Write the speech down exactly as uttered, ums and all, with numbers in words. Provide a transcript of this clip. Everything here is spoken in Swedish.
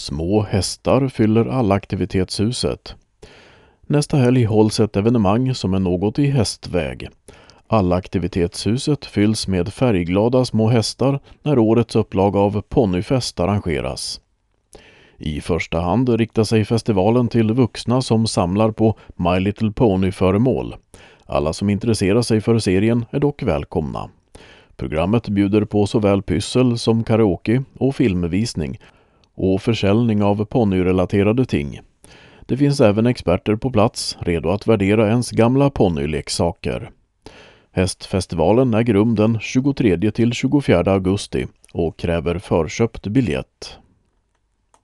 Små hästar fyller allaktivitetshuset. Nästa helg hålls ett evenemang som är något i hästväg. Allaktivitetshuset fylls med färgglada små hästar när årets upplag av Ponyfest arrangeras. I första hand riktar sig festivalen till vuxna som samlar på My Little Pony-föremål. Alla som intresserar sig för serien är dock välkomna. Programmet bjuder på såväl pyssel som karaoke och filmvisning och försäljning av ponnyrelaterade ting. Det finns även experter på plats, redo att värdera ens gamla ponnyleksaker. Hästfestivalen äger rum den tjugotredje till tjugofjärde augusti och kräver förköpt biljett.